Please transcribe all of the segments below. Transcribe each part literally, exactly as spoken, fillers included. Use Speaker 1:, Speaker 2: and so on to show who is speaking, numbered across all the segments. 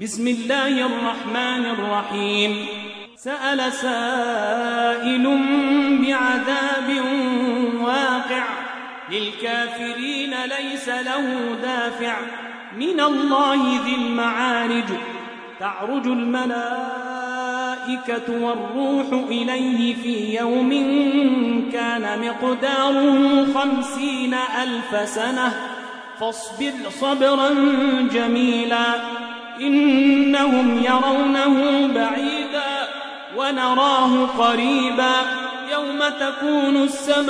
Speaker 1: بسم الله الرحمن الرحيم. سأل سائل بعذاب واقع للكافرين ليس له دافع من الله ذي المعارج. تعرج الملائكة والروح إليه في يوم كان مقداره خمسين ألف سنة فاصبر صبرا جميلا إنهم يرونه بعيدا ونراه قريبا يوم تكون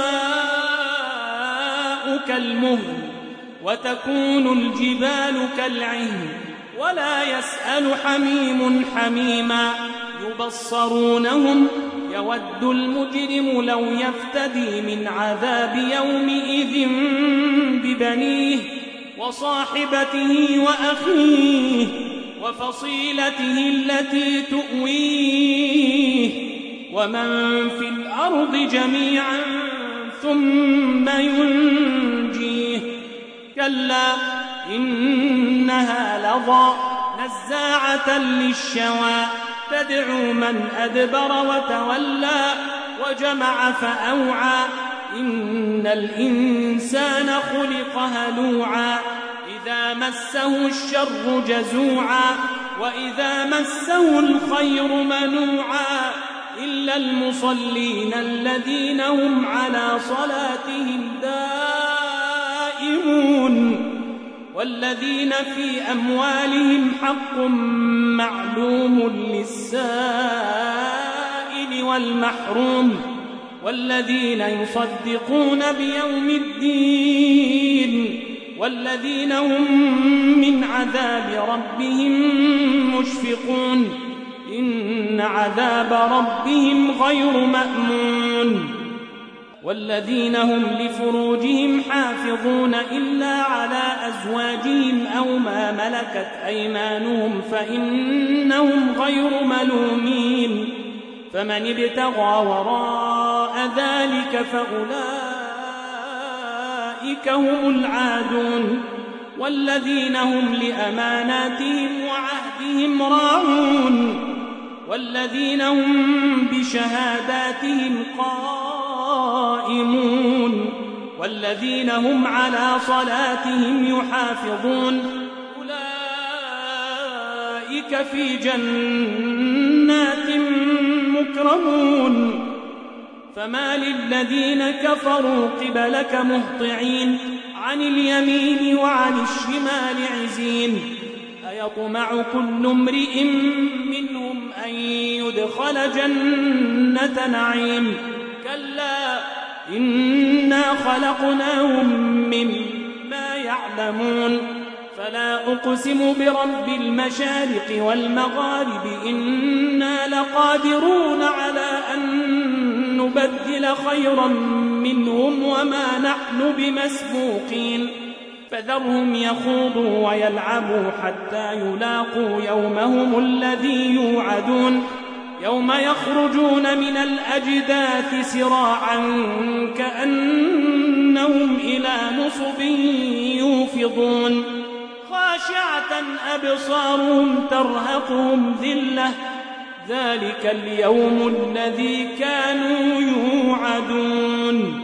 Speaker 1: السماء كالمهل وتكون الجبال كالعهن ولا يسأل حميم حميما يبصرونهم يود المجرم لو يفتدي من عذاب يومئذ ببنيه وصاحبته وأخيه وفصيلته التي تؤويه ومن في الأرض جميعا ثم ينجيه كلا إنها لظى نزاعة للشوى تدعو من أدبر وتولى وجمع فأوعى إن الإنسان خلق هلوعا إذا مسه الشر جزوعا وإذا مسه الخير منوعا إلا المصلين الذين هم على صلاتهم دائمون والذين في أموالهم حق معلوم للسائل والمحروم والذين يصدقون بيوم الدين والذين هم من عذاب ربهم مشفقون إن عذاب ربهم غير مأمون والذين هم لفروجهم حافظون إلا على أزواجهم أو ما ملكت أيمانهم فإنهم غير ملومين فمن ابتغى وراء ذلك فأولئك هم العادون والذين هم لأماناتهم وعهدهم راعون والذين هم بشهاداتهم قائمون والذين هم على صلاتهم يحافظون أولئك في جنات مكرمون فما للذين كفروا قبلك مهطعين عن اليمين وعن الشمال عزين أيطمع كل امرئ منهم أن يدخل جنة نعيم كلا إنا خلقناهم مما يعلمون فلا أقسم برب المشارق والمغارب إنا لقادرون على أن نبدل خيرا منهم وما نحن بمسبوقين فذرهم يخوضوا ويلعبوا حتى يلاقوا يومهم الذي يوعدون يوم يخرجون من الأجداث سراعا كأنهم إلى نصب يوفضون خاشعة أبصارهم ترهقهم ذلة ذلك اليوم الذي كانوا يوعدون.